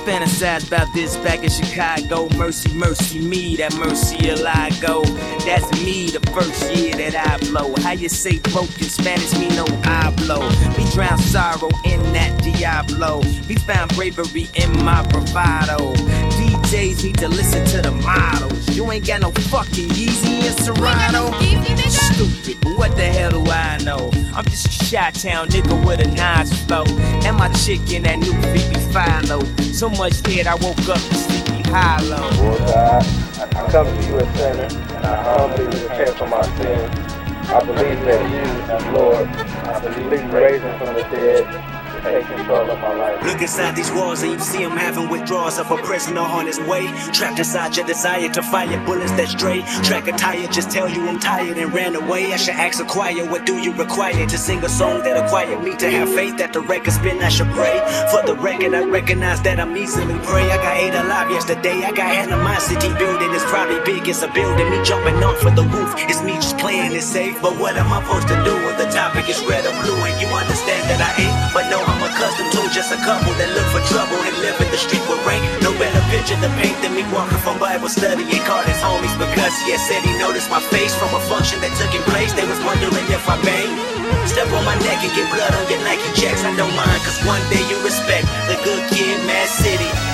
Fantasize about this back in Chicago. Mercy, mercy me, that mercy will I go. That's me the first year that I blow. How you say broke in Spanish, me no I blow. We drown sorrow in that Diablo. We found bravery in my bravado. DJs need to listen to the models. You ain't got no fucking Yeezy and Serato. Stupid, but what the hell do I know? I'm just a Chi-Town nigga with a nice flow. And my chick in that new Phoebe Philo. So much head I woke up to Sleepy Hollow. Lord God, I come to you a sinner, and I humbly repent for my sins. I believe that you are Lord. I believe you raised him from the dead. Take control of my life. Look inside these walls and you see him having withdrawals of a prisoner on his way. Trapped inside your desire to fire bullets that stray. Track a tire, just tell you I'm tired and ran away. I should ask a choir, what do you require to sing a song that acquire me to have faith that the record spin? I should pray. For the record, I recognize that I'm easily prey. I got 8 alive yesterday. I got animosity building. It's probably big, it's a building. Me jumping off of the roof. It's me just playing it safe. But what am I supposed to do when the topic is red or blue? And you understand that I ain't, but no, I'm accustomed to just a couple that look for trouble and live in the street with rank. No better picture to paint than me walking from Bible study and called his homies because he had said he noticed my face from a function that took in place. They was wondering if I banged. Step on my neck and get blood on your Nike checks. I don't mind, cause one day you respect the good kid, Mad City.